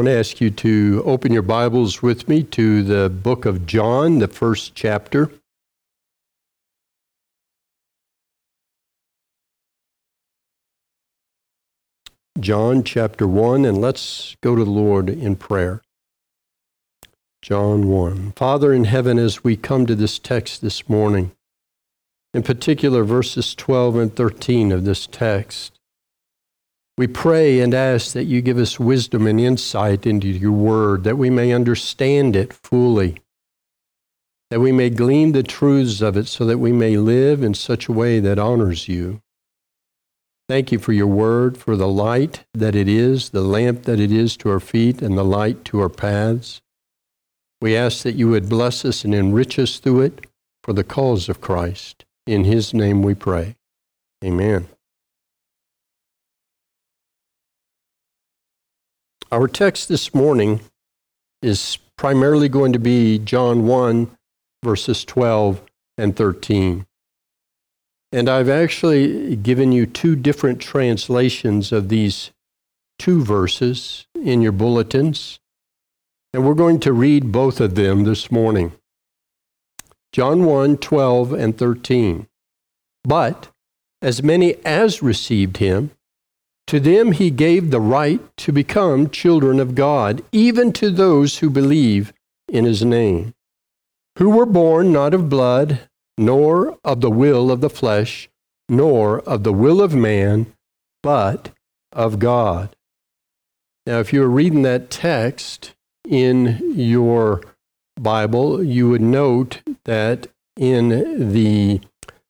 want to ask you to open your Bibles with me to the book of John, the first chapter. John chapter 1, and let's go to the Lord in prayer. John 1. Father in heaven, as we come to this text this morning, in particular verses 12 and 13 of this text, we pray and ask that you give us wisdom and insight into your word, that we may understand it fully, that we may glean the truths of it so that we may live in such a way that honors you. Thank you for your word, for the light that it is, the lamp that it is to our feet, and the light to our paths. We ask that you would bless us and enrich us through it for the cause of Christ. In his name we pray. Amen. Our text this morning is primarily going to be John 1, verses 12 and 13. And I've actually given you two different translations of these two verses in your bulletins. And we're going to read both of them this morning. John 1, 12 and 13. But as many as received him, to them he gave the right to become children of God, even to those who believe in his name, who were born not of blood, nor of the will of the flesh, nor of the will of man, but of God. Now, if you were reading that text in your Bible, you would note that in the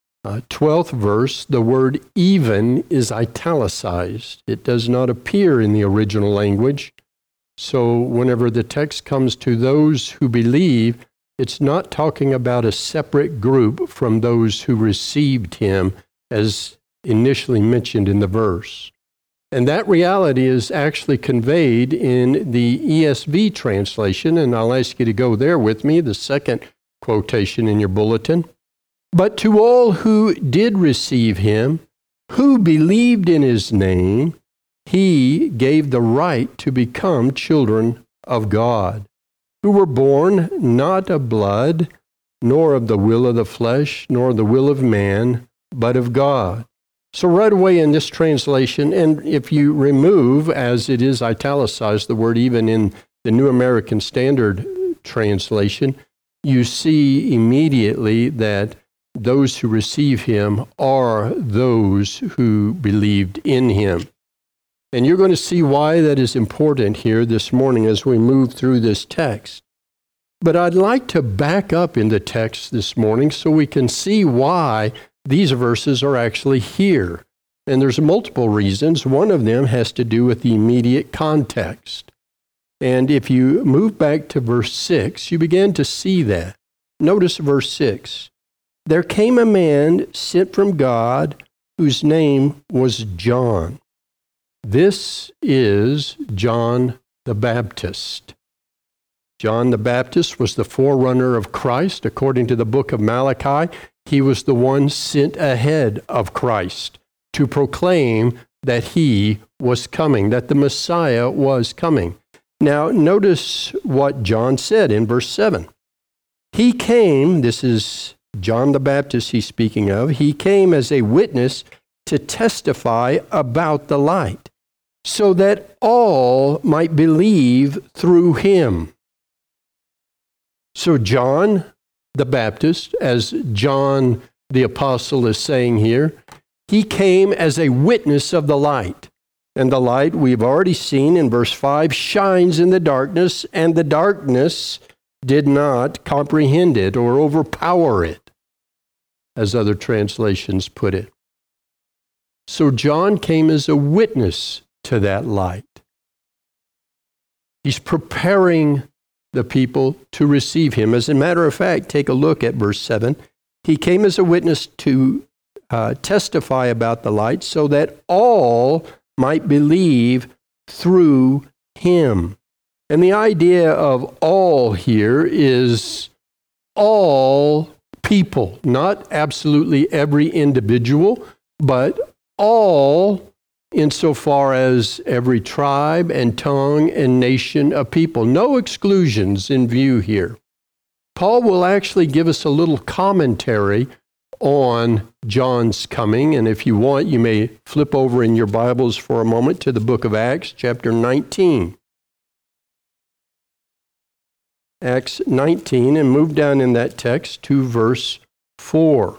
12th verse, the word even is italicized. It does not appear in the original language. So whenever the text comes to those who believe, it's not talking about a separate group from those who received him as initially mentioned in the verse. And that reality is actually conveyed in the ESV translation, and I'll ask you to go there with me, the second quotation in your bulletin. But to all who did receive him, who believed in his name, he gave the right to become children of God, who were born not of blood, nor of the will of the flesh, nor the will of man, but of God. So right away in this translation, and if you remove, as it is italicized, the word even in the New American Standard translation, you see immediately that those who receive him are those who believed in him. And you're going to see why that is important here this morning as we move through this text. But I'd like to back up in the text this morning so we can see why these verses are actually here. And there's multiple reasons. One of them has to do with the immediate context. And if you move back to verse 6, you begin to see that. Notice verse 6. There came a man sent from God whose name was John. This is John the Baptist. John the Baptist was the forerunner of Christ. According to the book of Malachi, he was the one sent ahead of Christ to proclaim that he was coming, that the Messiah was coming. Now, notice what John said in verse 7. He came, this is John the Baptist he's speaking of, he came as a witness to testify about the light, so that all might believe through him. So John the Baptist, as John the Apostle is saying here, he came as a witness of the light. And the light, we've already seen in verse 5, shines in the darkness, and the darkness did not comprehend it or overpower it, as other translations put it. So John came as a witness to that light. He's preparing the people to receive him. As a matter of fact, take a look at verse 7. He came as a witness to testify about the light so that all might believe through him. And the idea of all here is all people, not absolutely every individual, but all insofar as every tribe and tongue and nation of people. No exclusions in view here. Paul will actually give us a little commentary on John's coming, and if you want, you may flip over in your Bibles for a moment to the book of Acts, chapter 19. Acts 19, and move down in that text to verse 4.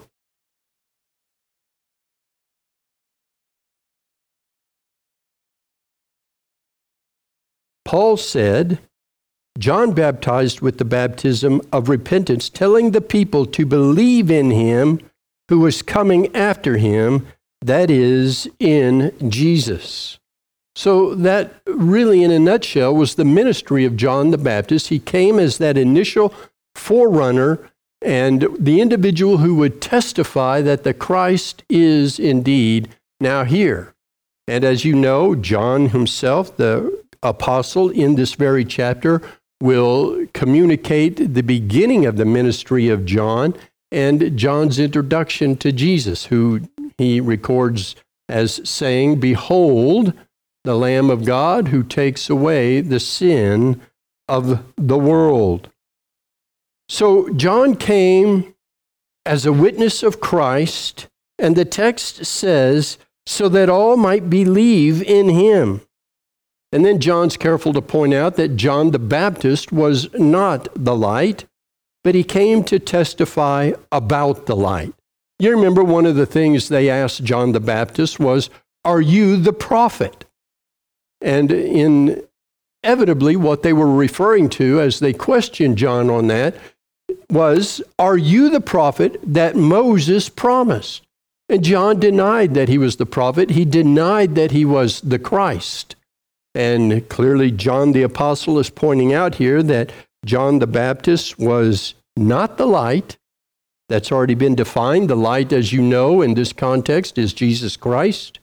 Paul said, John baptized with the baptism of repentance, telling the people to believe in him who was coming after him, that is, in Jesus. So that really, in a nutshell, was the ministry of John the Baptist. He came as that initial forerunner and the individual who would testify that the Christ is indeed now here. And as you know, John himself, the apostle in this very chapter, will communicate the beginning of the ministry of John and John's introduction to Jesus, who he records as saying, "Behold, the Lamb of God who takes away the sin of the world." So John came as a witness of Christ, and the text says, so that all might believe in him. And then John's careful to point out that John the Baptist was not the light, but he came to testify about the light. You remember one of the things they asked John the Baptist was, "Are you the prophet?" And inevitably what they were referring to as they questioned John on that was, "Are you the prophet that Moses promised?" And John denied that he was the prophet. He denied that he was the Christ. And clearly John the Apostle is pointing out here that John the Baptist was not the light. That's already been defined. The light, as you know, in this context is Jesus Christ.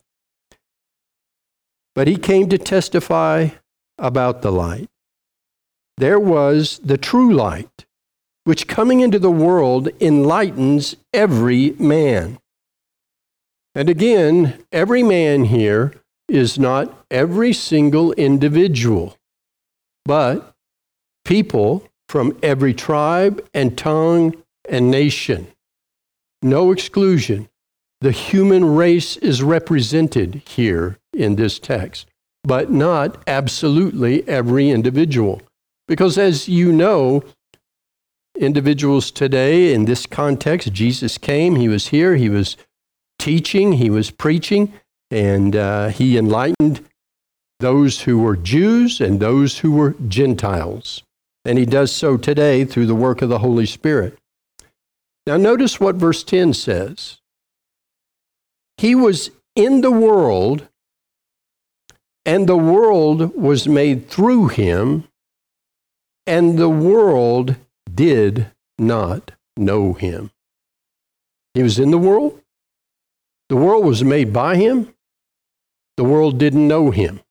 But he came to testify about the light. There was the true light, which coming into the world enlightens every man. And again, every man here is not every single individual, but people from every tribe and tongue and nation. No exclusion. The human race is represented here in this text, but not absolutely every individual. Because as you know, individuals today in this context, Jesus came, he was here, he was teaching, he was preaching, and he enlightened those who were Jews and those who were Gentiles. And he does so today through the work of the Holy Spirit. Now notice what verse 10 says. He was in the world, and the world was made through him, and the world did not know him. He was in the world was made by him, the world didn't know him.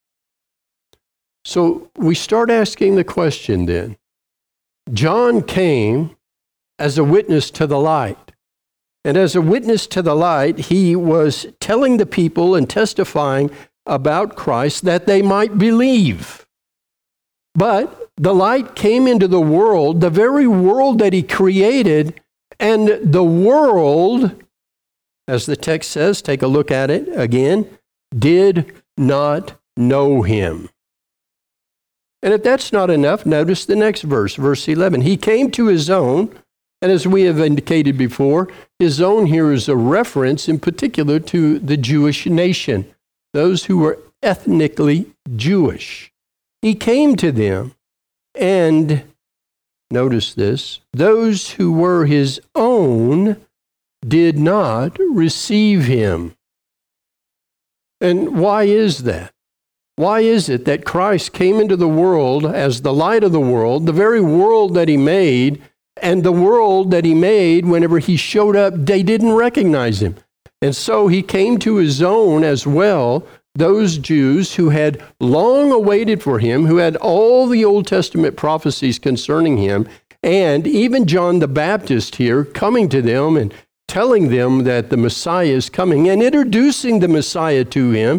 So we start asking the question then. John came as a witness to the light. And as a witness to the light, he was telling the people and testifying about Christ that they might believe. But the light came into the world, the very world that he created, and the world, as the text says, take a look at it again, did not know him. And if that's not enough, notice the next verse, verse 11. He came to his own, and as we have indicated before, his own here is a reference in particular to the Jewish nation, those who were ethnically Jewish. He came to them, and notice this, those who were his own did not receive him. And why is that? Why is it that Christ came into the world as the light of the world, the very world that he made, and the world that he made, whenever he showed up, they didn't recognize him. And so he came to his own as well, those Jews who had long awaited for him, who had all the Old Testament prophecies concerning him, and even John the Baptist here coming to them and telling them that the Messiah is coming and introducing the Messiah to him.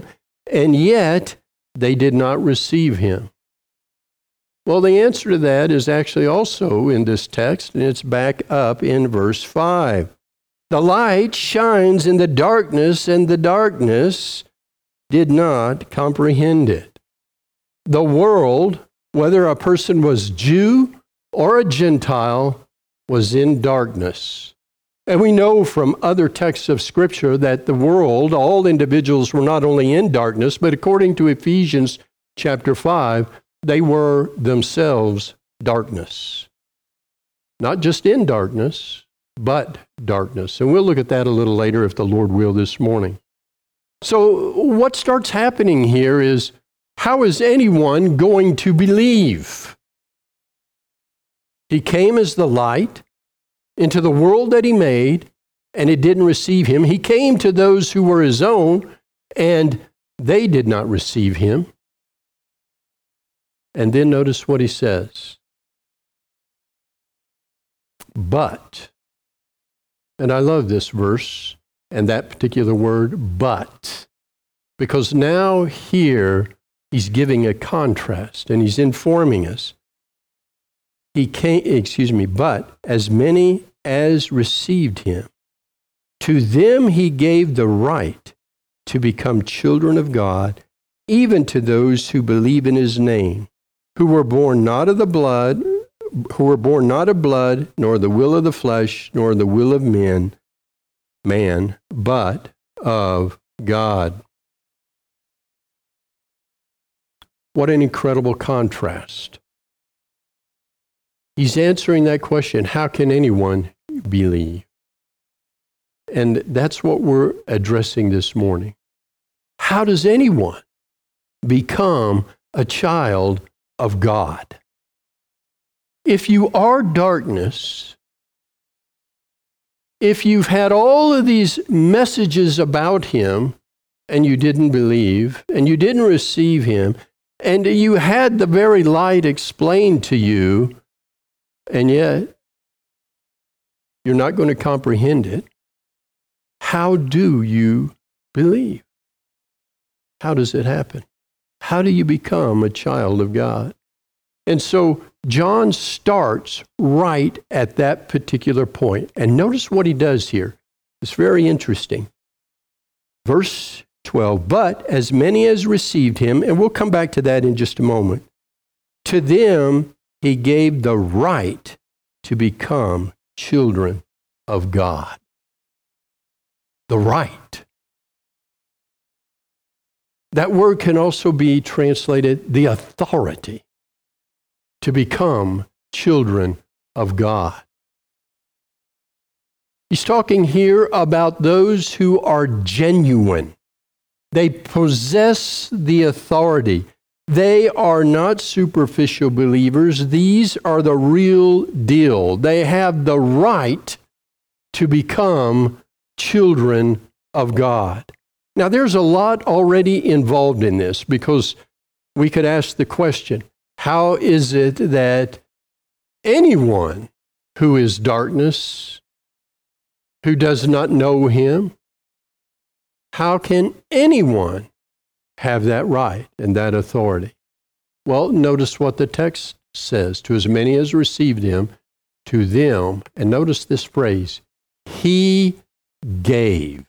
and yet they did not receive him. Well, the answer to that is actually also in this text, and it's back up in verse 5. The light shines in the darkness, and the darkness did not comprehend it. The world, whether a person was Jew or a Gentile, was in darkness. And we know from other texts of Scripture that the world, all individuals were not only in darkness, but according to Ephesians chapter 5, they were themselves darkness. Not just in darkness, but darkness. And we'll look at that a little later if the Lord will this morning. So what starts happening here is, how is anyone going to believe? He came as the light into the world that he made, and it didn't receive him. He came to those who were his own, and they did not receive him. And then notice what he says. But, and I love this verse and that particular word, but, because now here he's giving a contrast and he's informing us. But as many as received him, to them he gave the right to become children of God, even to those who believe in his name, who were born not of blood, nor the will of the flesh, nor the will of man, but of God. What an incredible contrast. He's answering that question, how can anyone believe? And that's what we're addressing this morning. How does anyone become a child of God? If you are darkness, if you've had all of these messages about him and you didn't believe and you didn't receive him, and you had the very light explained to you, and yet you're not going to comprehend it, how do you believe? How does it happen? How do you become a child of God? And so John starts right at that particular point. And notice what he does here. It's very interesting. Verse 12, but as many as received him, and we'll come back to that in just a moment, to them he gave the right to become children of God. The right. That word can also be translated the authority to become children of God. He's talking here about those who are genuine. They possess the authority. They are not superficial believers. These are the real deal. They have the right to become children of God. Now, there's a lot already involved in this, because we could ask the question, how is it that anyone who is darkness, who does not know him, how can anyone have that right and that authority? Well, notice what the text says. To as many as received him, to them, and notice this phrase, he gave.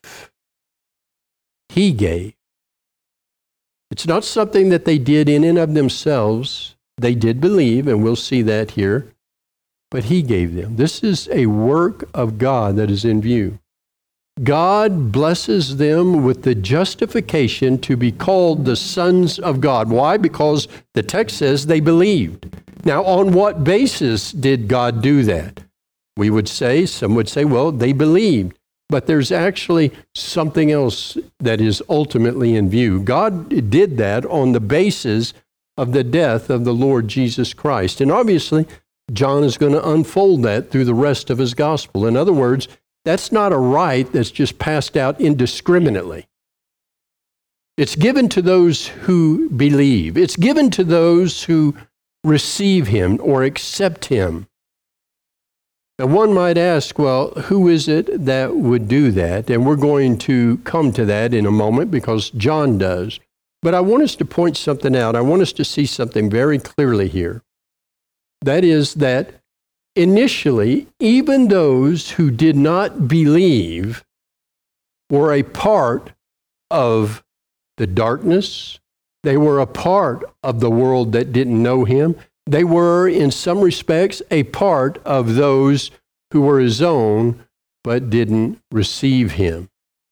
He gave. It's not something that they did in and of themselves. They did believe, and we'll see that here, but he gave them. This is a work of God that is in view. God blesses them with the justification to be called the sons of God. Why? Because the text says they believed. Now, on what basis did God do that? Some would say, well, they believed. But there's actually something else that is ultimately in view. God did that on the basis of the death of the Lord Jesus Christ. And obviously, John is going to unfold that through the rest of his gospel. In other words, that's not a right that's just passed out indiscriminately. It's given to those who believe. It's given to those who receive him or accept him. Now, one might ask, well, who is it that would do that? And we're going to come to that in a moment because John does. But I want us to point something out. I want us to see something very clearly here. That is that initially, even those who did not believe were a part of the darkness. They were a part of the world that didn't know him. They were, in some respects, a part of those who were his own but didn't receive him.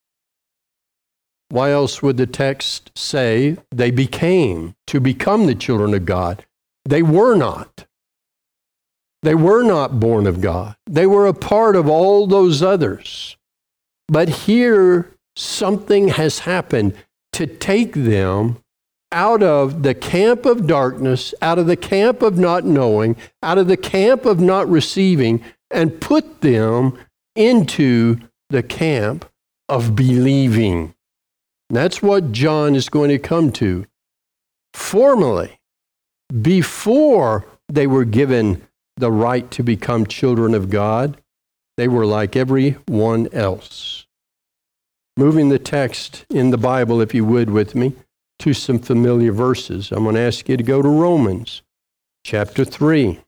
Why else would the text say they became to become the children of God? They were not. They were not born of God. They were a part of all those others. But here, something has happened to take them out of the camp of darkness, out of the camp of not knowing, out of the camp of not receiving, and put them into the camp of believing. That's what John is going to come to. Formerly, before they were given the right to become children of God, they were like everyone else. Moving the text in the Bible, if you would, with me, to some familiar verses. I'm going to ask you to go to Romans chapter 3.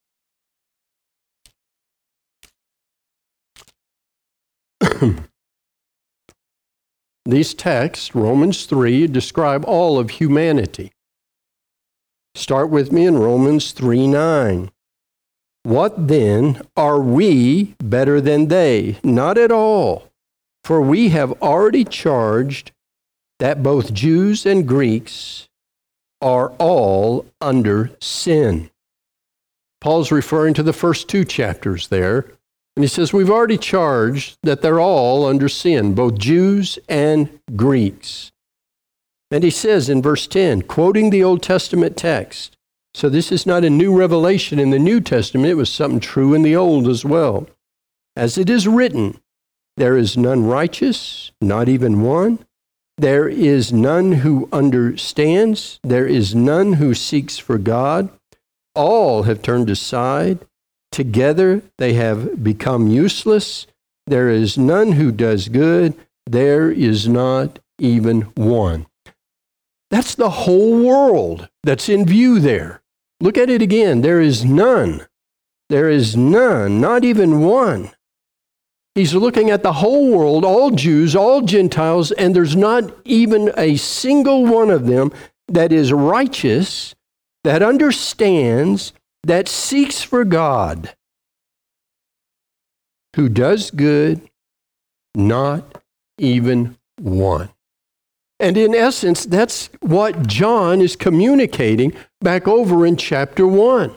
These texts, Romans 3, describe all of humanity. Start with me in Romans 3:9. What then, are we better than they? Not at all. For we have already charged that both Jews and Greeks are all under sin. Paul's referring to the first two chapters there. And he says, we've already charged that they're all under sin, both Jews and Greeks. And he says in verse 10, quoting the Old Testament text, so this is not a new revelation in the New Testament, it was something true in the Old as well. As it is written, there is none righteous, not even one. There is none who understands. There is none who seeks for God. All have turned aside. Together they have become useless. There is none who does good. There is not even one. That's the whole world that's in view there. Look at it again. There is none. There is none, not even one. He's looking at the whole world, all Jews, all Gentiles, and there's not even a single one of them that is righteous, that understands, that seeks for God, who does good, not even one. And in essence, that's what John is communicating back over in chapter 1.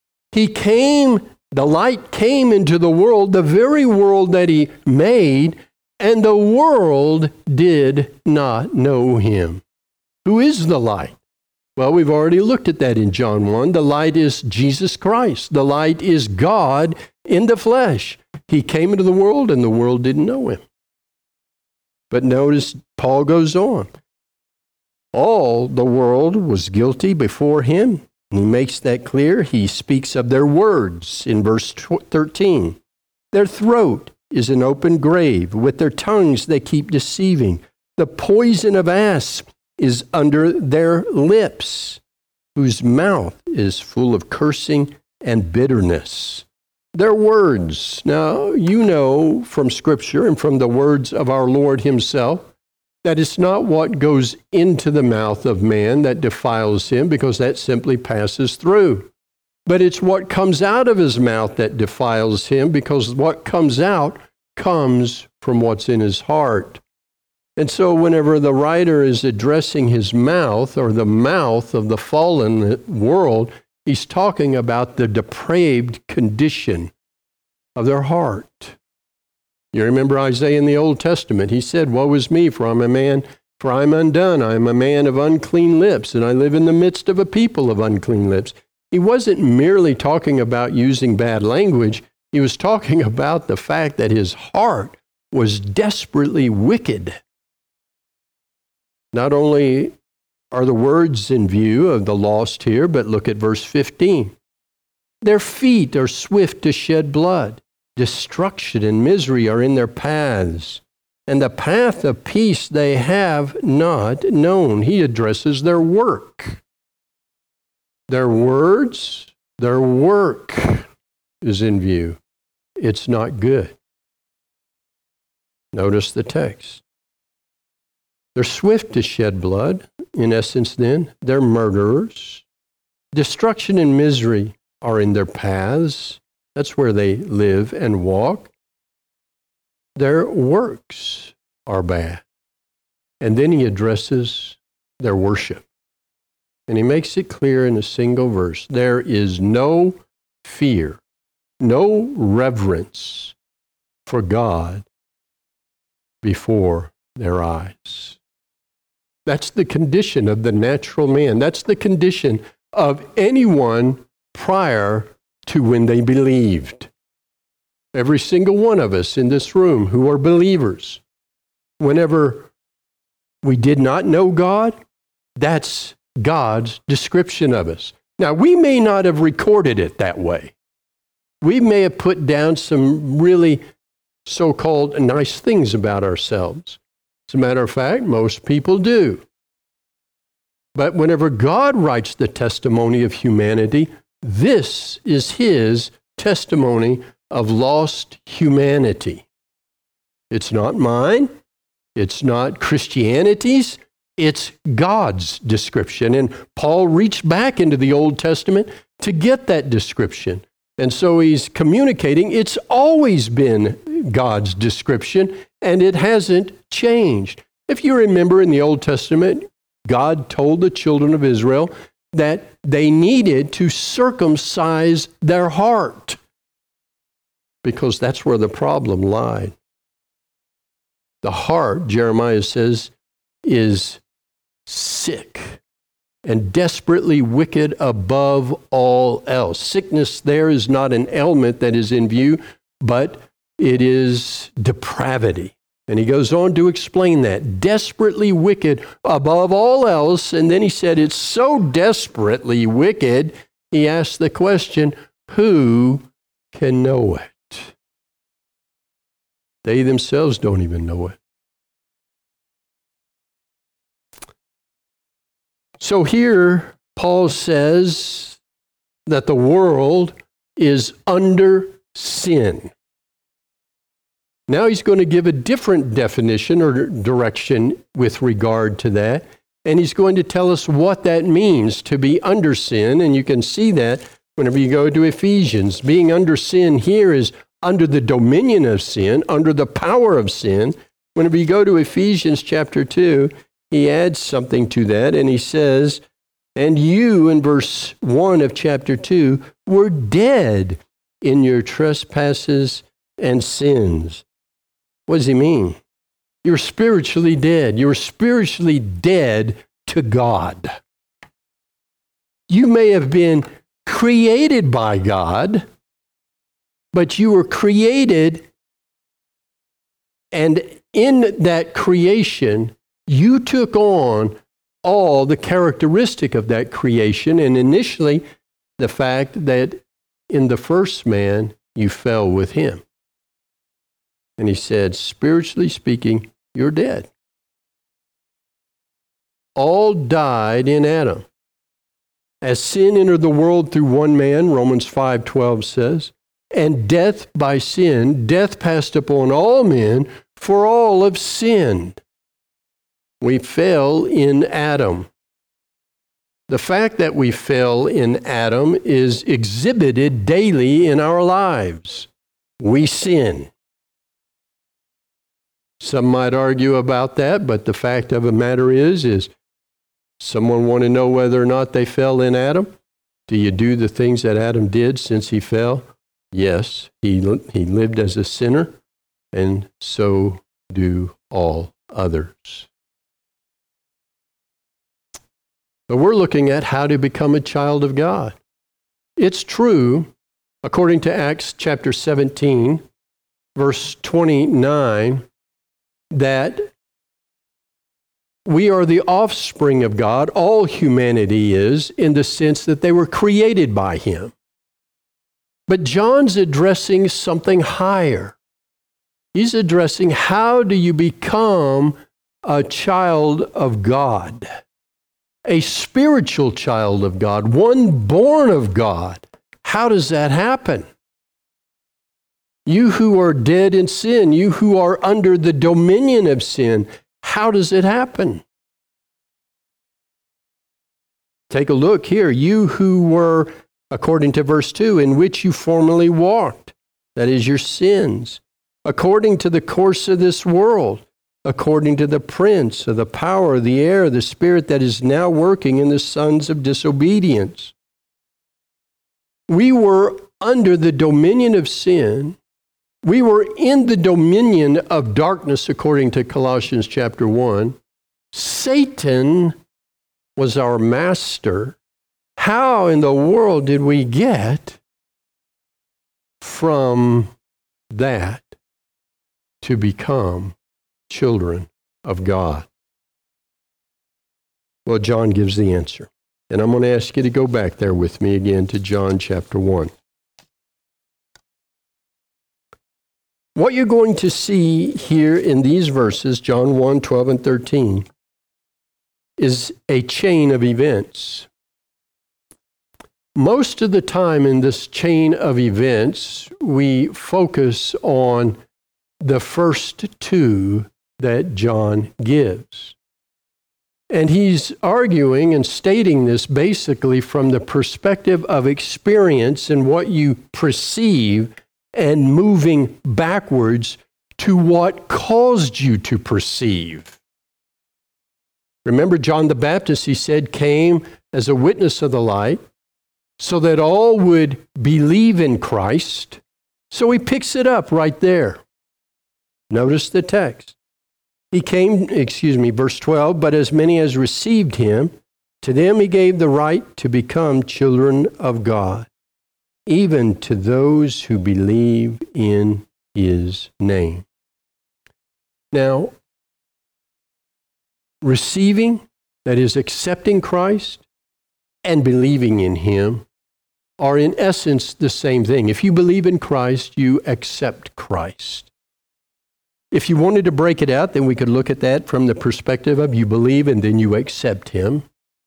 The light came into the world, the very world that he made, and the world did not know him. Who is the light? Well, we've already looked at that in John 1. The light is Jesus Christ. The light is God in the flesh. He came into the world and the world didn't know him. But notice Paul goes on. All the world was guilty before him. And he makes that clear. He speaks of their words in verse 13. Their throat is an open grave. With their tongues they keep deceiving. The poison of asps is under their lips, whose mouth is full of cursing and bitterness. Their words. Now, you know from Scripture and from the words of our Lord himself that it's not what goes into the mouth of man that defiles him, because that simply passes through. But it's what comes out of his mouth that defiles him, because what comes out comes from what's in his heart. And so whenever the writer is addressing his mouth, or the mouth of the fallen world, he's talking about the depraved condition of their heart. You remember Isaiah in the Old Testament. He said, woe is me, for I'm undone. I am a man of unclean lips, and I live in the midst of a people of unclean lips. He wasn't merely talking about using bad language. He was talking about the fact that his heart was desperately wicked. Not only are the words in view of the lost here, but look at verse 15. Their feet are swift to shed blood. Destruction and misery are in their paths. and the path of peace they have not known. He addresses their work. Their words, their work is in view. It's not good. Notice the text. They're swift to shed blood. In essence, then, they're murderers. Destruction and misery are in their paths. That's where they live and walk. Their works are bad. And then he addresses their worship. And he makes it clear in a single verse. There is no fear, no reverence for God before their eyes. That's the condition of the natural man. That's the condition of anyone prior to when they believed. Every single one of us in this room who are believers, whenever we did not know God, that's God's description of us. Now, we may not have recorded it that way. We may have put down some really so-called nice things about ourselves. As a matter of fact, most people do. But whenever God writes the testimony of humanity, this is his testimony of lost humanity. It's not mine. It's not Christianity's. It's God's description. And Paul reached back into the Old Testament to get that description. And so he's communicating it's always been God's description, and it hasn't changed. If you remember in the Old Testament, God told the children of Israel that they needed to circumcise their heart because that's where the problem lied. The heart, Jeremiah says, is sick and desperately wicked above all else. Sickness there is not an ailment that is in view, but it is depravity. And he goes on to explain that. Desperately wicked above all else. And then he said, it's so desperately wicked, he asked the question, who can know it? They themselves don't even know it. So here, Paul says that the world is under sin. Now he's going to give a different definition or direction with regard to that, and he's going to tell us what that means to be under sin, and you can see that whenever you go to Ephesians. Being under sin here is under the dominion of sin, under the power of sin. Whenever you go to Ephesians chapter 2, he adds something to that, and he says, and you, in verse 1 of chapter 2, were dead in your trespasses and sins. What does he mean? You're spiritually dead. You're spiritually dead to God. You may have been created by God, but you were created, and in that creation, you took on all the characteristic of that creation, and initially the fact that in the first man you fell with him. And he said, spiritually speaking, you're dead. All died in Adam. As sin entered the world through one man, Romans 5:12 says, and death by sin, death passed upon all men, for all have sinned. We fell in Adam. The fact that we fell in Adam is exhibited daily in our lives. We sin. Some might argue about that, but the fact of the matter is someone want to know whether or not they fell in Adam? Do you do the things that Adam did since he fell? Yes, he lived as a sinner, and so do all others. But we're looking at how to become a child of God. It's true, according to Acts chapter 17, verse 29, that we are the offspring of God. All humanity is, in the sense that they were created by him. But John's addressing something higher. He's addressing how do you become a child of God, a spiritual child of God, one born of God. How does that happen? You who are dead in sin, you who are under the dominion of sin, how does it happen? Take a look here. You who were, according to verse 2, in which you formerly walked, that is your sins, according to the course of this world, according to the prince of the power of the air, the spirit that is now working in the sons of disobedience. We were under the dominion of sin. We were in the dominion of darkness, according to Colossians chapter 1. Satan was our master. How in the world did we get from that to become children of God? Well, John gives the answer. And I'm going to ask you to go back there with me again to John chapter 1. What you're going to see here in these verses, John 1, 12 and 13, is a chain of events. Most of the time in this chain of events, we focus on the first two that John gives. And he's arguing and stating this basically from the perspective of experience and what you perceive, and moving backwards to what caused you to perceive. Remember John the Baptist, he said, came as a witness of the light so that all would believe in Christ. So he picks it up right there. Notice the text. He came, verse 12, but as many as received him, to them he gave the right to become children of God, even to those who believe in his name. Now, receiving, that is accepting Christ, and believing in him are in essence the same thing. If you believe in Christ, you accept Christ. If you wanted to break it out, then we could look at that from the perspective of you believe and then you accept him.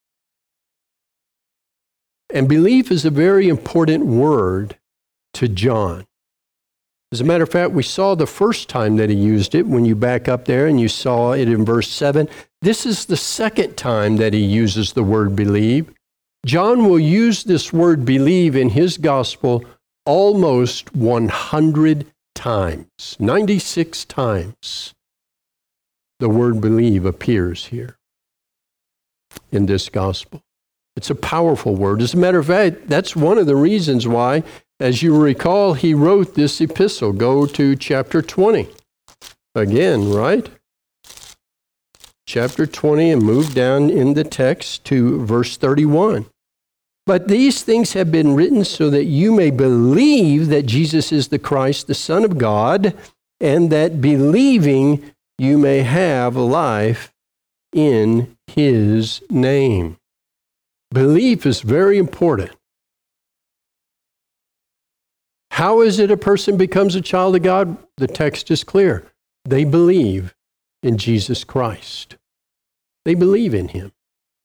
And belief is a very important word to John. As a matter of fact, we saw the first time that he used it when you back up there and you saw it in verse 7. This is the second time that he uses the word believe. John will use this word believe in his gospel almost 100 times. 96 times the word believe appears here in this gospel. It's a powerful word. As a matter of fact, that's one of the reasons why, as you recall, he wrote this epistle. Go to chapter 20. Again, right? Chapter 20 and move down in the text to verse 31. But these things have been written so that you may believe that Jesus is the Christ, the Son of God, and that believing you may have life in his name. Belief is very important. How is it a person becomes a child of God? The text is clear. They believe in Jesus Christ. They believe in him.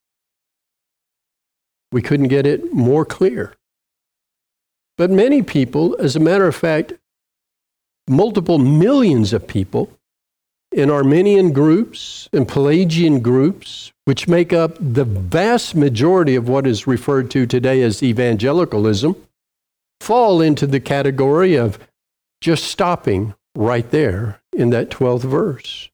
We couldn't get it more clear. But many people, as a matter of fact, multiple millions of people in Arminian groups and Pelagian groups, which make up the vast majority of what is referred to today as evangelicalism, fall into the category of just stopping right there in that 12th verse.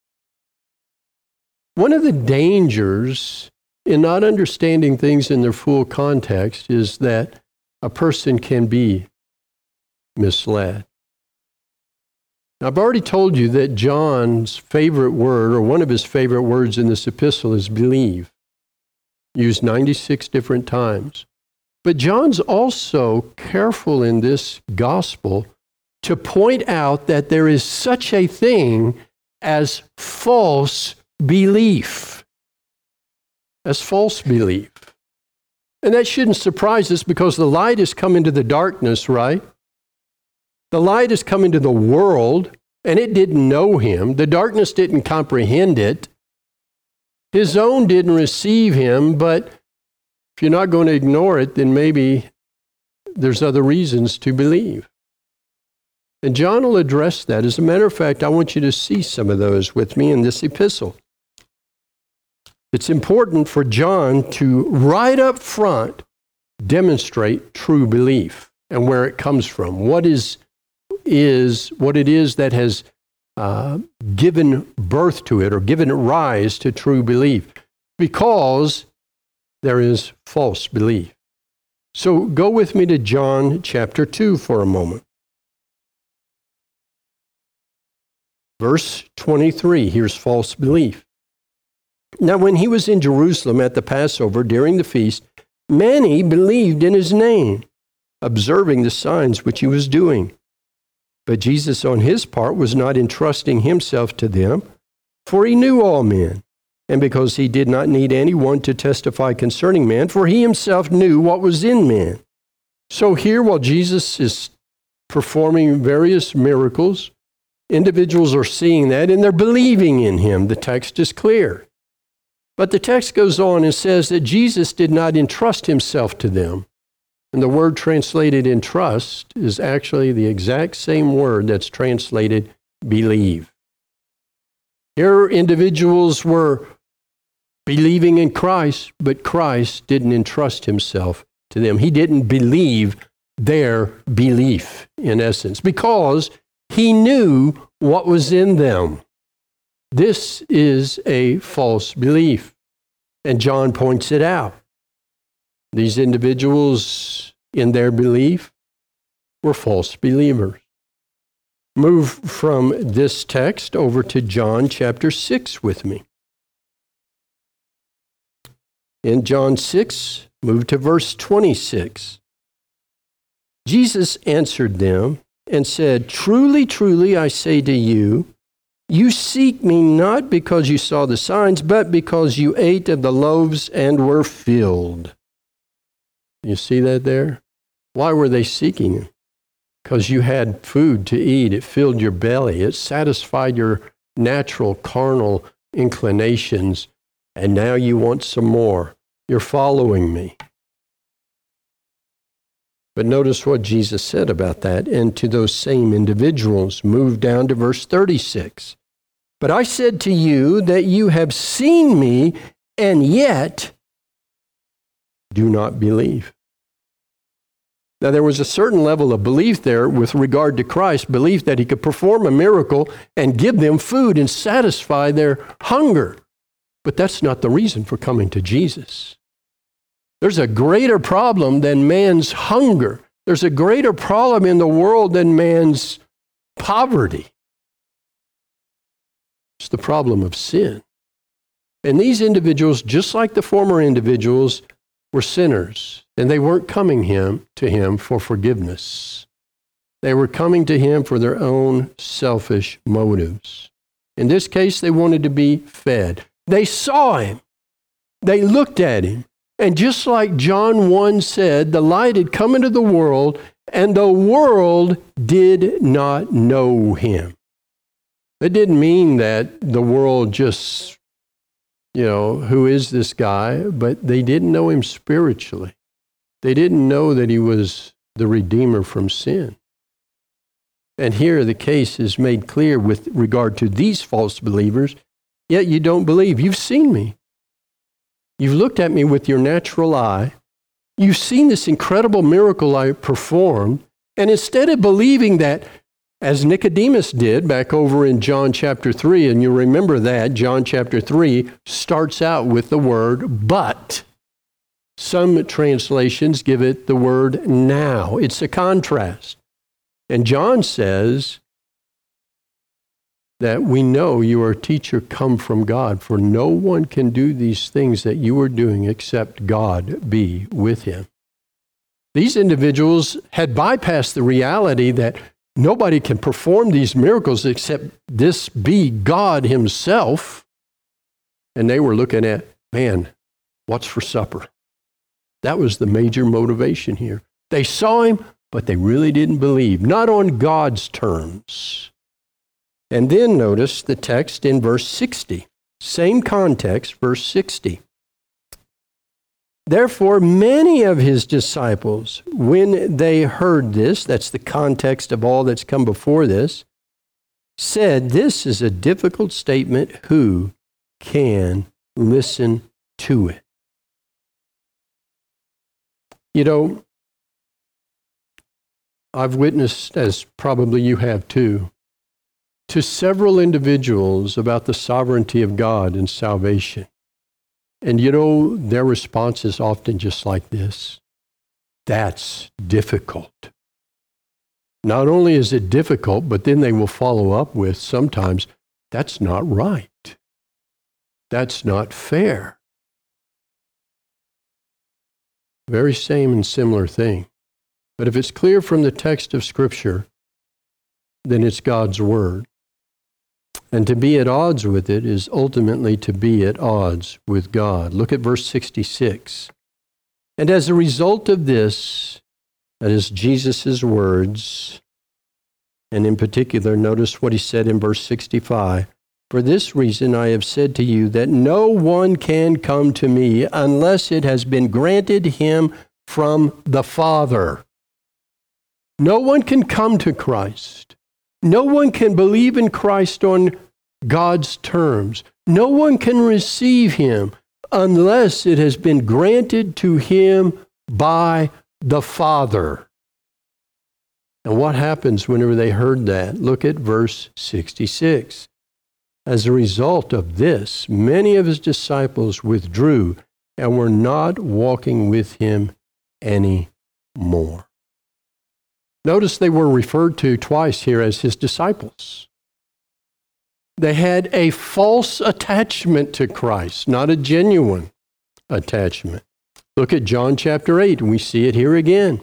One of the dangers in not understanding things in their full context is that a person can be misled. Now, I've already told you that John's favorite word, or one of his favorite words in this epistle, is believe, used 96 different times. But John's also careful in this gospel to point out that there is such a thing as false belief. As false belief. And that shouldn't surprise us because the light has come into the darkness, right? The light has come into the world, and it didn't know him. The darkness didn't comprehend it. His own didn't receive him, but if you're not going to ignore it, then maybe there's other reasons to believe. And John will address that. As a matter of fact, I want you to see some of those with me in this epistle. It's important for John to, right up front, demonstrate true belief and where it comes from. What it is that has given birth to it or given rise to true belief, because there is false belief. So go with me to John chapter 2 for a moment. Verse 23, here's false belief. Now when he was in Jerusalem at the Passover during the feast, many believed in his name, observing the signs which he was doing. But Jesus on his part was not entrusting himself to them, for he knew all men, and because he did not need anyone to testify concerning man, for he himself knew what was in man. So here, while Jesus is performing various miracles, individuals are seeing that and they're believing in him. The text is clear. But the text goes on and says that Jesus did not entrust himself to them. And the word translated entrust is actually the exact same word that's translated believe. Here individuals were believing in Christ, but Christ didn't entrust himself to them. He didn't believe their belief, in essence, because he knew what was in them. This is a false belief, and John points it out. These individuals, in their belief, were false believers. Move from this text over to John chapter 6 with me. In John 6, move to verse 26. Jesus answered them and said, "Truly, truly, I say to you, you seek me not because you saw the signs, but because you ate of the loaves and were filled." You see that there? Why were they seeking him? Because you had food to eat. It filled your belly. It satisfied your natural carnal inclinations. And now you want some more. You're following me. But notice what Jesus said about that. And to those same individuals, move down to verse 36. "But I said to you that you have seen me, and yet do not believe." Now, there was a certain level of belief there with regard to Christ, belief that he could perform a miracle and give them food and satisfy their hunger. But that's not the reason for coming to Jesus. There's a greater problem than man's hunger. There's a greater problem in the world than man's poverty. It's the problem of sin. And these individuals, just like the former individuals, were sinners. And they weren't coming to him for forgiveness. They were coming to him for their own selfish motives. In this case, they wanted to be fed. They saw him. They looked at him. And just like John 1 said, the light had come into the world, and the world did not know him. It didn't mean that the world just, who is this guy? But they didn't know him spiritually. They didn't know that he was the Redeemer from sin. And here the case is made clear with regard to these false believers, yet you don't believe. You've seen me. You've looked at me with your natural eye. You've seen this incredible miracle I performed. And instead of believing that, as Nicodemus did back over in John chapter 3, and you remember that, John chapter 3 starts out with the word but. Some translations give it the word now. It's a contrast. And John says that we know you are a teacher come from God, for no one can do these things that you are doing except God be with him. These individuals had bypassed the reality that nobody can perform these miracles except this be God himself. And they were looking at, man, what's for supper? That was the major motivation here. They saw him, but they really didn't believe. Not on God's terms. And then notice the text in verse 60. Same context, verse 60. Therefore, many of his disciples, when they heard this, that's the context of all that's come before this, said, this is a difficult statement. Who can listen to it? You know, I've witnessed, as probably you have too, to several individuals about the sovereignty of God and salvation. And you know, their response is often just like this. That's difficult. Not only is it difficult, but then they will follow up with sometimes, that's not right. That's not fair. Very same and similar thing. But if it's clear from the text of Scripture, then it's God's Word. And to be at odds with it is ultimately to be at odds with God. Look at verse 66. And as a result of this, that is Jesus' words, and in particular, notice what he said in verse 65. For this reason I have said to you that no one can come to me unless it has been granted him from the Father. No one can come to Christ. No one can believe in Christ on God's terms. No one can receive him unless it has been granted to him by the Father. And what happens whenever they heard that? Look at verse 66. As a result of this, many of his disciples withdrew and were not walking with him anymore. Notice they were referred to twice here as his disciples. They had a false attachment to Christ, not a genuine attachment. Look at John chapter 8, and we see it here again.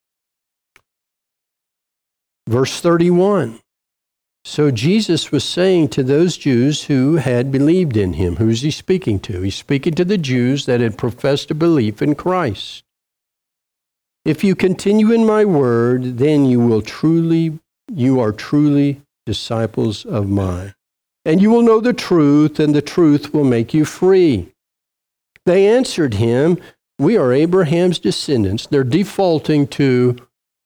Verse 31. So Jesus was saying to those Jews who had believed in him, who's he speaking to? He's speaking to the Jews that had professed a belief in Christ. If you continue in my word, then you are truly disciples of mine. And you will know the truth, and the truth will make you free. They answered him, we are Abraham's descendants. They're defaulting to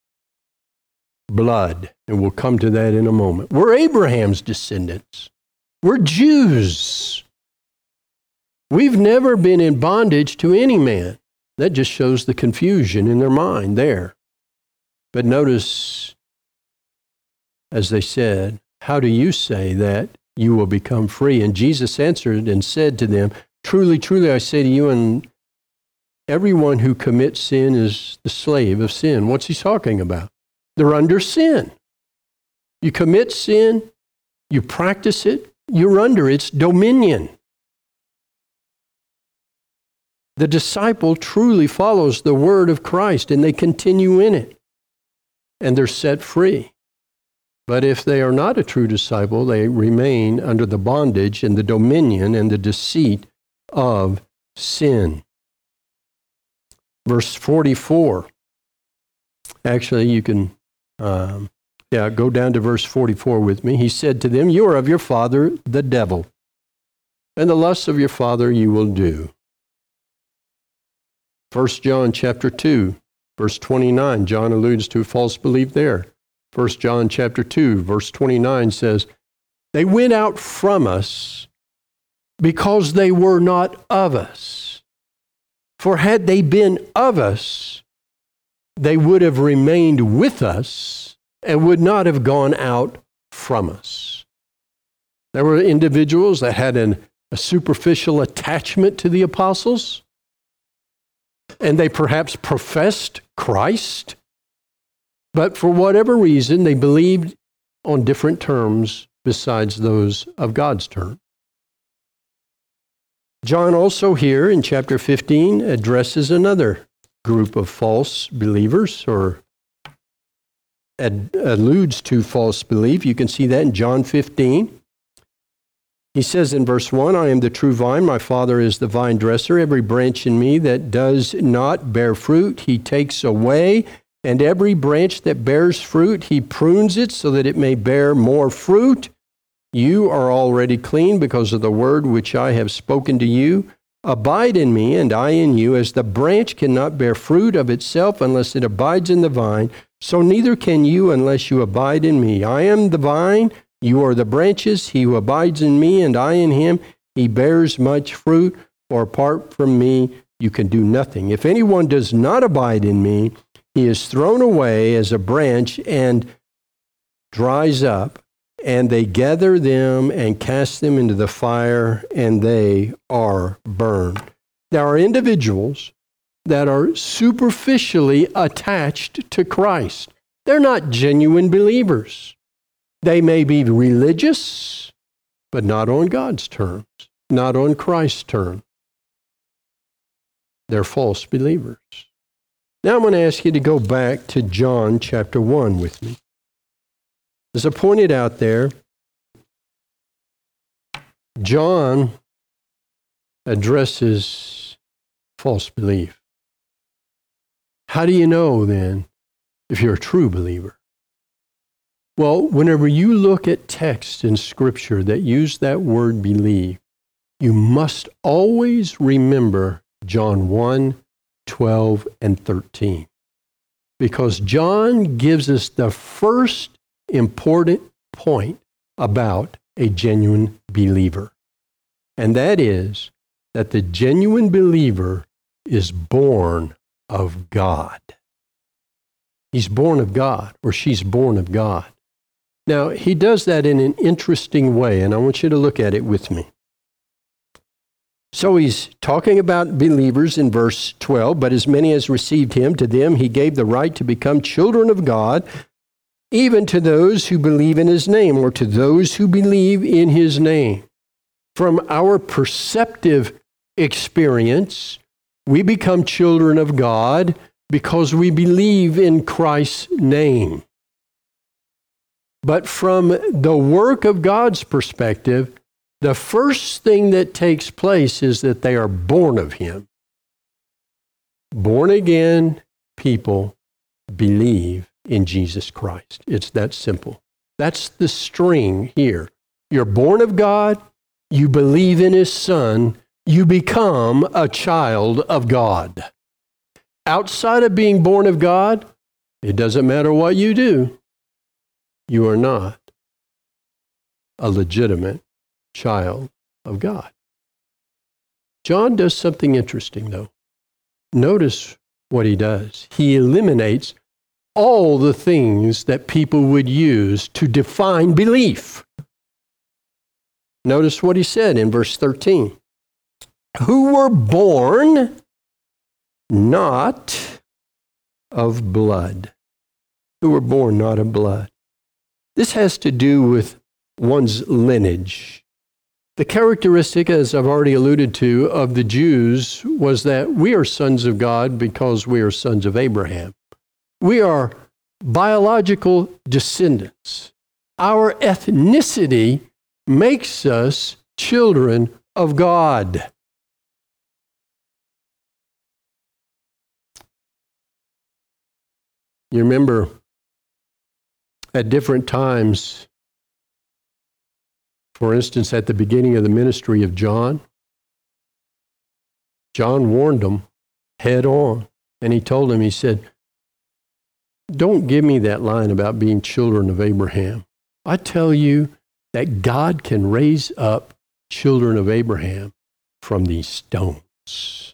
blood, and we'll come to that in a moment. We're Abraham's descendants. We're Jews. We've never been in bondage to any man. That just shows the confusion in their mind there. But notice, as they said, how do you say that you will become free? And Jesus answered and said to them, truly, truly, I say to you, and everyone who commits sin is the slave of sin. What's he talking about? They're under sin. You commit sin, you practice it, you're under its dominion. The disciple truly follows the word of Christ, and they continue in it, and they're set free. But if they are not a true disciple, they remain under the bondage and the dominion and the deceit of sin. Verse 44. Actually, you can go down to verse 44 with me. He said to them, you are of your father, the devil, and the lusts of your father you will do. 1 John chapter 2, verse 29, John alludes to false belief there. 1 John chapter 2, verse 29 says, they went out from us because they were not of us. For had they been of us, they would have remained with us and would not have gone out from us. There were individuals that had a superficial attachment to the apostles, and they perhaps professed Christ, but for whatever reason, they believed on different terms besides those of God's term. John also here in chapter 15 addresses another group of false believers, or alludes to false belief. You can see that in John 15. He says in verse 1, I am the true vine, my Father is the vine dresser. Every branch in me that does not bear fruit, he takes away. And every branch that bears fruit, he prunes it so that it may bear more fruit. You are already clean because of the word which I have spoken to you. Abide in me, and I in you, as the branch cannot bear fruit of itself unless it abides in the vine, so neither can you unless you abide in me. I am the vine, you are the branches. He who abides in me, and I in him, he bears much fruit, for apart from me you can do nothing. If anyone does not abide in me, he is thrown away as a branch and dries up, and they gather them and cast them into the fire, and they are burned. There are individuals that are superficially attached to Christ. They're not genuine believers. They may be religious, but not on God's terms, not on Christ's terms. They're false believers. Now I'm going to ask you to go back to John chapter 1 with me. As I pointed out there, John addresses false belief. How do you know then if you're a true believer? Well, whenever you look at texts in Scripture that use that word believe, you must always remember John 1, 12, and 13. Because John gives us the first important point about a genuine believer. And that is that the genuine believer is born of God. He's born of God, or she's born of God. Now, he does that in an interesting way, and I want you to look at it with me. So he's talking about believers in verse 12, but as many as received him, to them he gave the right to become children of God, even to those who believe in his name, or to those who believe in his name. From our perceptive experience, we become children of God because we believe in Christ's name. But from the work of God's perspective, the first thing that takes place is that they are born of him. Born again people believe in Jesus Christ. It's that simple. That's the string here. You're born of God, you believe in his Son, you become a child of God. Outside of being born of God, it doesn't matter what you do, you are not a legitimate child of God. John does something interesting, though. Notice what he does. He eliminates all the things that people would use to define belief. Notice what he said in verse 13. Who were born not of blood. Who were born not of blood. This has to do with one's lineage. The characteristic, as I've already alluded to, of the Jews was that we are sons of God because we are sons of Abraham. We are biological descendants. Our ethnicity makes us children of God. You remember at different times, for instance, at the beginning of the ministry of John, John warned them head on. And he told them, he said, don't give me that line about being children of Abraham. I tell you that God can raise up children of Abraham from these stones.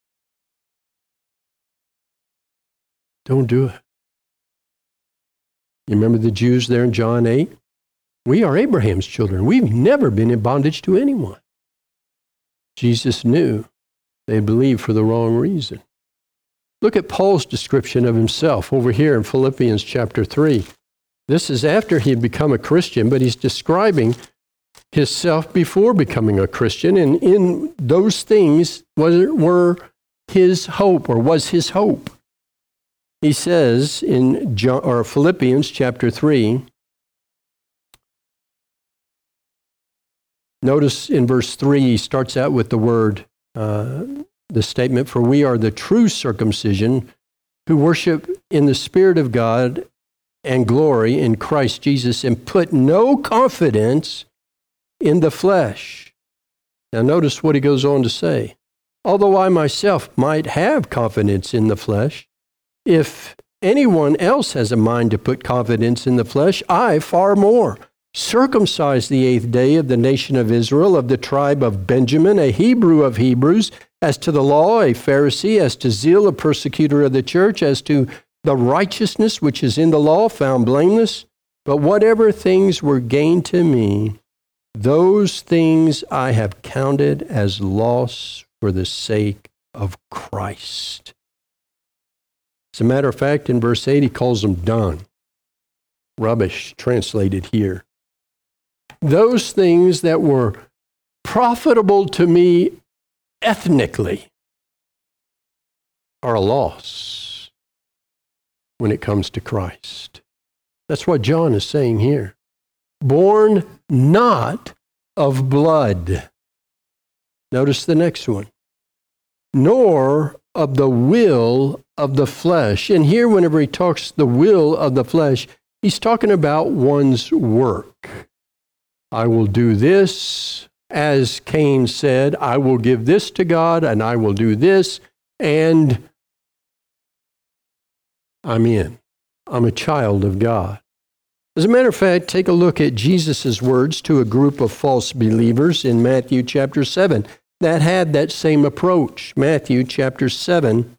Don't do it. You remember the Jews there in John 8? We are Abraham's children. We've never been in bondage to anyone. Jesus knew they believed for the wrong reason. Look at Paul's description of himself over here in Philippians chapter 3. This is after he had become a Christian, but he's describing himself before becoming a Christian, and in those things were his hope, or was his hope. He says in Philippians chapter 3, notice in verse 3, he starts out with the word, the statement, for we are the true circumcision who worship in the Spirit of God and glory in Christ Jesus and put no confidence in the flesh. Now notice what he goes on to say. Although I myself might have confidence in the flesh, if anyone else has a mind to put confidence in the flesh, I far more. Circumcised the 8th day of the nation of Israel, of the tribe of Benjamin, a Hebrew of Hebrews, as to the law, a Pharisee, as to zeal, a persecutor of the church, as to the righteousness which is in the law, found blameless. But whatever things were gained to me, those things I have counted as loss for the sake of Christ. As a matter of fact, in verse 8, he calls them dung. Rubbish, translated here. Those things that were profitable to me ethnically are a loss when it comes to Christ. That's what John is saying here. Born not of blood. Notice the next one. Nor of the will of the flesh. And here, whenever he talks the will of the flesh, he's talking about one's work. I will do this, as Cain said, I will give this to God, and I will do this, and I'm in. I'm a child of God. As a matter of fact, take a look at Jesus' words to a group of false believers in Matthew chapter 7 that had that same approach. Matthew chapter 7.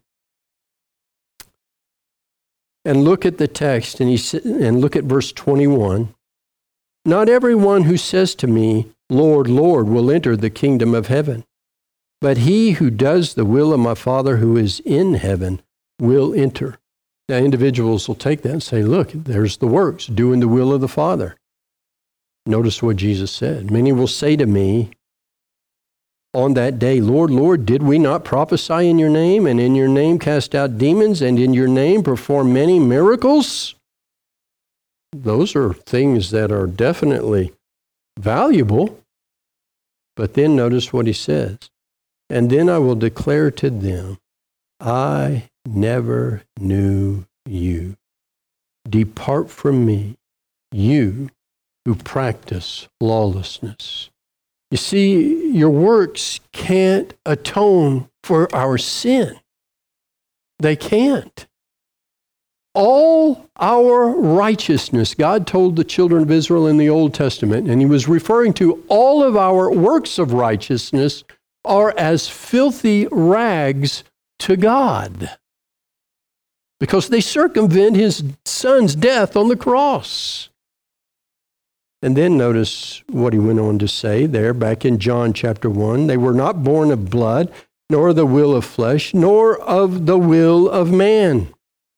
And look at the text, and look at verse 21. Not everyone who says to me, Lord, Lord, will enter the kingdom of heaven, but he who does the will of my Father who is in heaven will enter. Now, individuals will take that and say, look, there's the works, doing the will of the Father. Notice what Jesus said. Many will say to me on that day, Lord, Lord, did we not prophesy in your name, and in your name cast out demons, and in your name perform many miracles? Those are things that are definitely valuable. But then notice what he says. And then I will declare to them, I never knew you. Depart from me, you who practice lawlessness. You see, your works can't atone for our sin. They can't. All our righteousness, God told the children of Israel in the Old Testament, and he was referring to all of our works of righteousness are as filthy rags to God, because they circumvent his son's death on the cross. And then notice what he went on to say there back in John chapter 1. They were not born of blood, nor the will of flesh, nor of the will of man.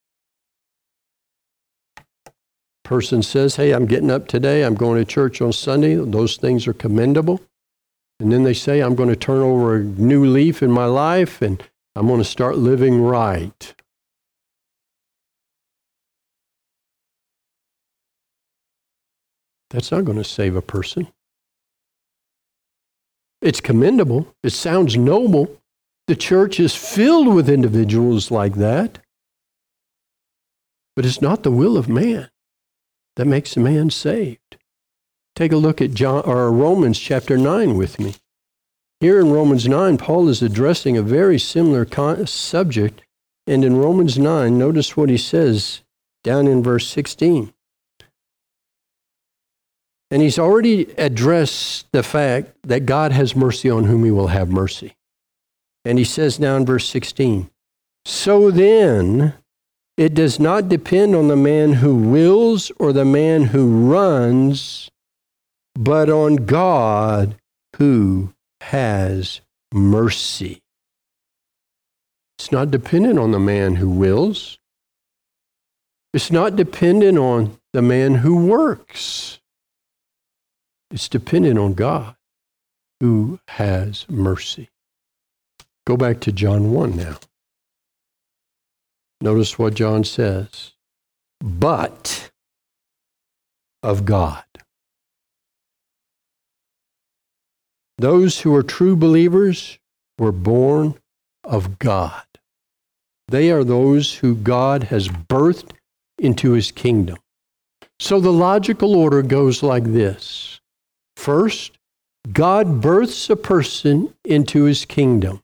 Person says, hey, I'm getting up today, I'm going to church on Sunday. Those things are commendable. And then they say, I'm going to turn over a new leaf in my life, and I'm going to start living right. That's not going to save a person. It's commendable. It sounds noble. The church is filled with individuals like that. But it's not the will of man that makes a man saved. Take a look at Romans chapter 9 with me. Here in Romans 9, Paul is addressing a very similar subject. And in Romans 9, notice what he says down in verse 16. And he's already addressed the fact that God has mercy on whom he will have mercy. And he says now in verse 16, so then it does not depend on the man who wills or the man who runs, but on God who has mercy. It's not dependent on the man who wills. It's not dependent on the man who works. It's dependent on God who has mercy. Go back to John 1 now. Notice what John says. But of God. Those who are true believers were born of God. They are those who God has birthed into his kingdom. So the logical order goes like this. First, God births a person into his kingdom.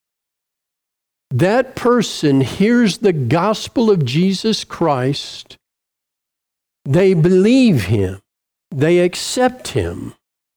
That person hears the gospel of Jesus Christ. They believe him. They accept him.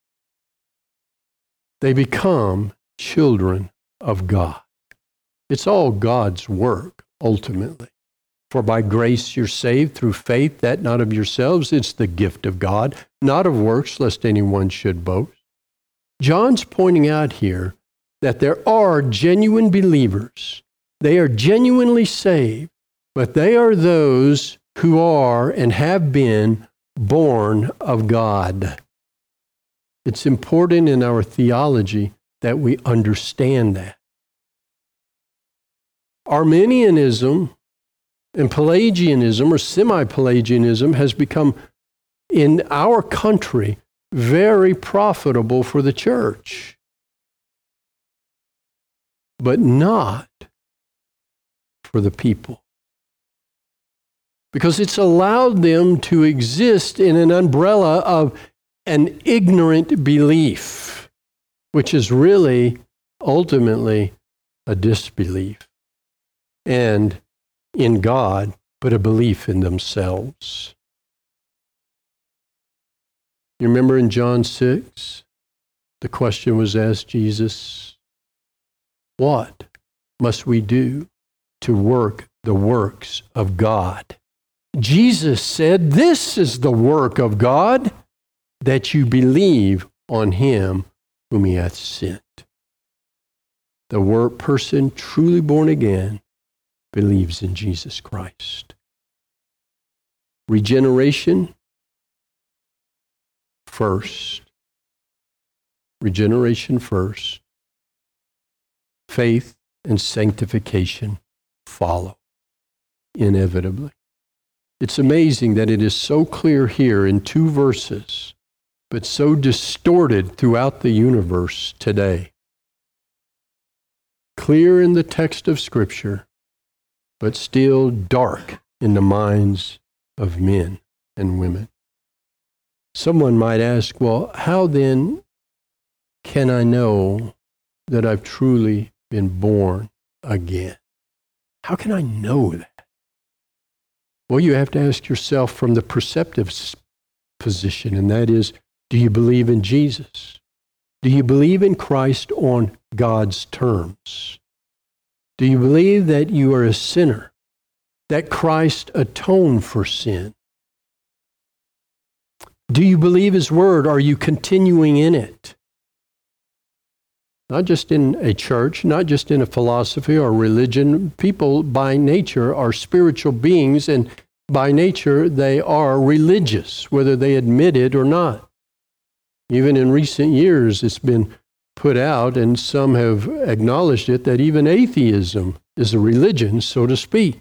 They become children of God. It's all God's work, ultimately. For by grace you're saved through faith, that not of yourselves, it's the gift of God, not of works, lest anyone should boast. John's pointing out here that there are genuine believers. They are genuinely saved, but they are those who are and have been born of God. It's important in our theology that we understand that. Arminianism and Pelagianism or semi-Pelagianism has become, in our country, very profitable for the church, but not for the people. Because it's allowed them to exist in an umbrella of an ignorant belief, which is really, ultimately, a disbelief. And in God, but a belief in themselves. You remember in John 6, the question was asked Jesus, what must we do to work the works of God? Jesus said, this is the work of God, that you believe on him whom he hath sent. The person truly born again believes in Jesus Christ. Regeneration first. Regeneration first. Faith and sanctification follow inevitably. It's amazing that it is so clear here in 2 verses, but so distorted throughout the universe today. Clear in the text of Scripture, but still dark in the minds of men and women. Someone might ask, well, how then can I know that I've truly been born again? How can I know that? Well, you have to ask yourself from the perceptive position, and that is, do you believe in Jesus? Do you believe in Christ on God's terms? Do you believe that you are a sinner, that Christ atoned for sin? Do you believe his word? Are you continuing in it? Not just in a church, not just in a philosophy or religion. People by nature are spiritual beings, and by nature they are religious, whether they admit it or not. Even in recent years, it's been put out, and some have acknowledged it, that even atheism is a religion, so to speak.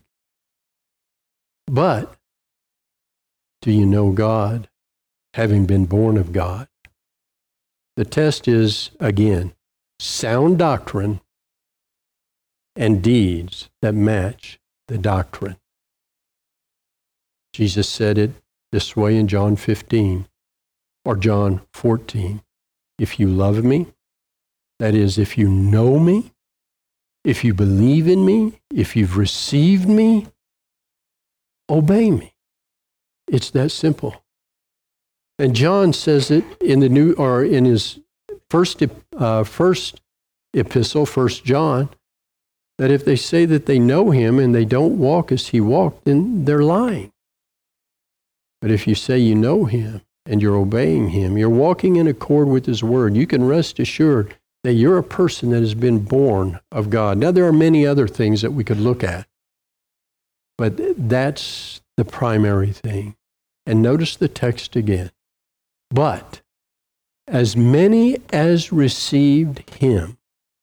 But do you know God, having been born of God? The test is, again, sound doctrine and deeds that match the doctrine. Jesus said it this way in John 15 or John 14. If you love me, that is, if you know me, if you believe in me, if you've received me, obey me. It's that simple. And John says it in in his first epistle, 1 John, that if they say that they know him and they don't walk as he walked, then they're lying. But if you say you know him and you're obeying him, you're walking in accord with his word, you can rest assured that you're a person that has been born of God. Now, there are many other things that we could look at, but that's the primary thing. And notice the text again. But as many as received him,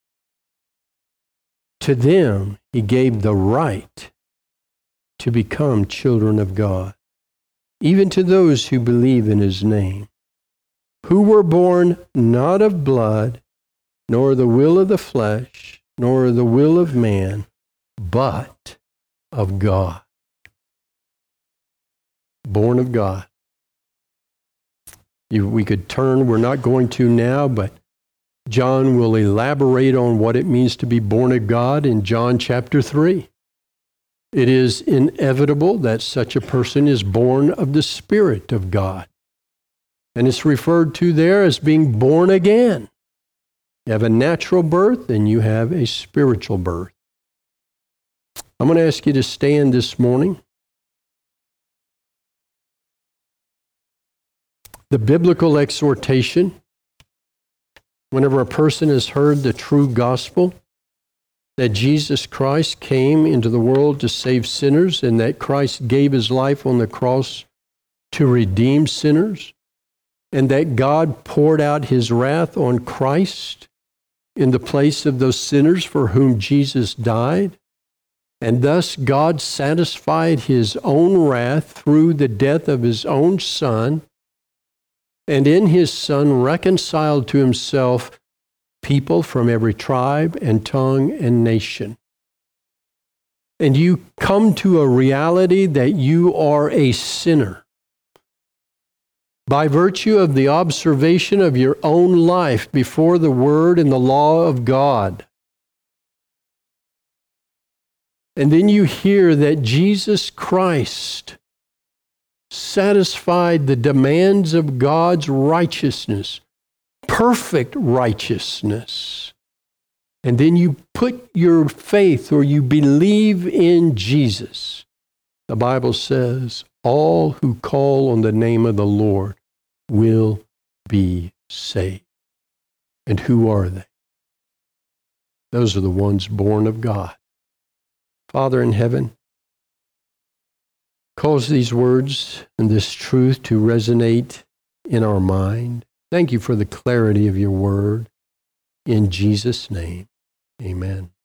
to them he gave the right to become children of God, even to those who believe in his name, who were born not of blood, nor the will of the flesh, nor the will of man, but of God. Born of God. We could turn, we're not going to now, but John will elaborate on what it means to be born of God in John chapter 3. It is inevitable that such a person is born of the Spirit of God. And it's referred to there as being born again. You have a natural birth and you have a spiritual birth. I'm going to ask you to stand this morning. The biblical exhortation, whenever a person has heard the true gospel, that Jesus Christ came into the world to save sinners and that Christ gave his life on the cross to redeem sinners, and that God poured out his wrath on Christ in the place of those sinners for whom Jesus died, and thus God satisfied his own wrath through the death of his own Son, and in his Son reconciled to himself people from every tribe and tongue and nation. And you come to a reality that you are a sinner. By virtue of the observation of your own life before the Word and the law of God. And then you hear that Jesus Christ satisfied the demands of God's righteousness, perfect righteousness. And then you put your faith or you believe in Jesus. The Bible says, all who call on the name of the Lord will be saved. And who are they? Those are the ones born of God. Father in heaven, cause these words and this truth to resonate in our mind. Thank you for the clarity of your word. In Jesus' name, amen.